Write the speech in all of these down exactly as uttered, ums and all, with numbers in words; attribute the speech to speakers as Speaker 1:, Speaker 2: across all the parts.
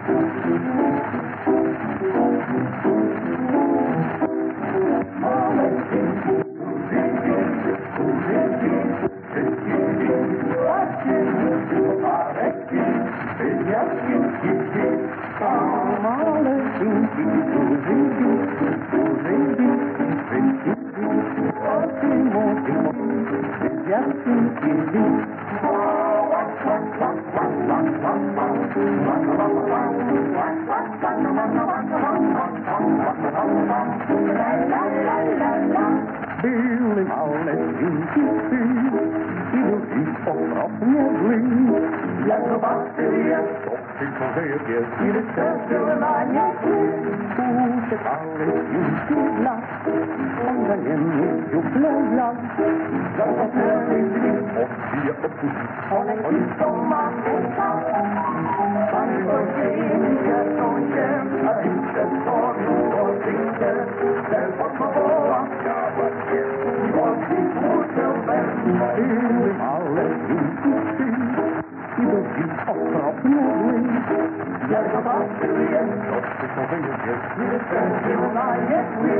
Speaker 1: Byli malezinky si, idú si okropne zlí. Jako bakterie, toxično žije, ili silná uciekali junki dla, on za niemi juplezla. Zapomnieli dni, odbije odpuści, one isto ma esa. Pani Bożini, ja to jem, a ty se stoi, to ty chce, ten podpowoła, ja właśnie, chodzi muszę bez. Byli malezinki si, idú si okropne zlí. Jako bakterie, toxično žije, ili silná jesli.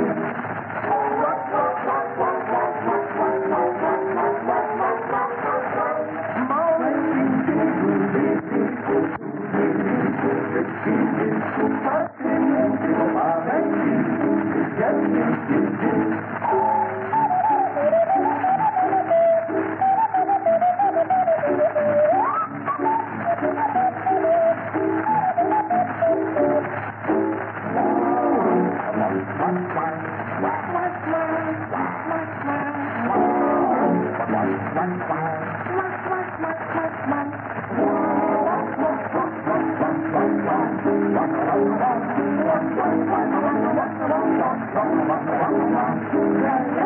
Speaker 2: La la